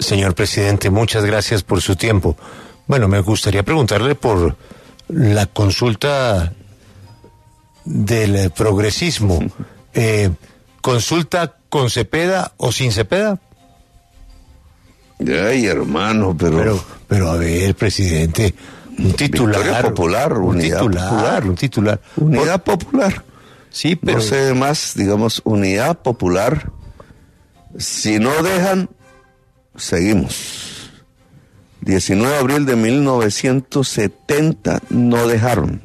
Señor presidente, muchas gracias por su tiempo. Bueno, me gustaría preguntarle por la consulta del progresismo. ¿Consulta con Cepeda o sin Cepeda? Ay, hermano, pero a ver, presidente, un titular. Victoria Popular, Unidad Popular. Un titular. Unidad Popular. Sí, pero... No sé más, digamos, Unidad Popular. Si no dejan, seguimos. 19 de abril de 1970 no dejaron.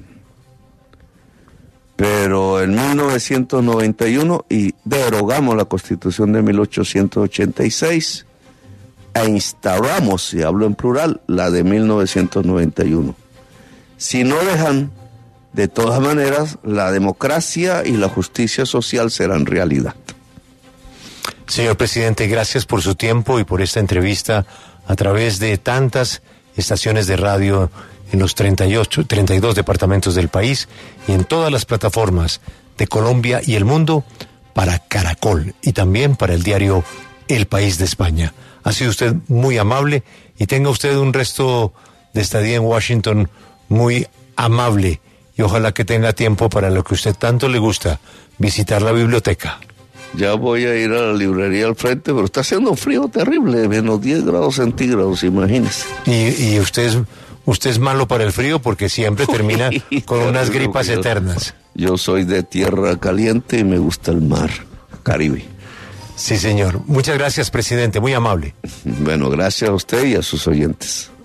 Pero en 1991 y derogamos la Constitución de 1886 e instauramos, y hablo en plural, la de 1991. Si no dejan, de todas maneras, la democracia y la justicia social serán realidad. Señor presidente, gracias por su tiempo y por esta entrevista a través de tantas estaciones de radio en los 32 departamentos del país y en todas las plataformas de Colombia y el mundo para Caracol y también para el diario El País de España. Ha sido usted muy amable y tenga usted un resto de estadía en Washington muy amable y ojalá que tenga tiempo para lo que a usted tanto le gusta, visitar la biblioteca. Ya voy a ir a la librería al frente, pero está haciendo frío terrible, menos 10 grados centígrados, imagínese. Y usted es malo para el frío porque siempre termina con unas gripas eternas. Yo soy de tierra caliente y me gusta el mar, Caribe. Sí, señor. Muchas gracias, presidente, muy amable. Bueno, gracias a usted y a sus oyentes.